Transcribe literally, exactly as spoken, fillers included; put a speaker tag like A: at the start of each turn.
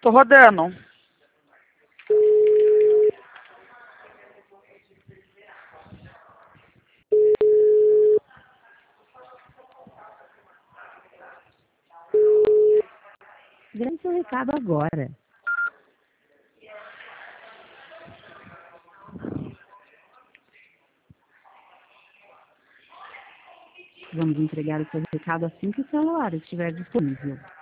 A: Tô rodando.
B: Grave seu recado agora. Vamos entregar o seu recado assim que o celular estiver disponível.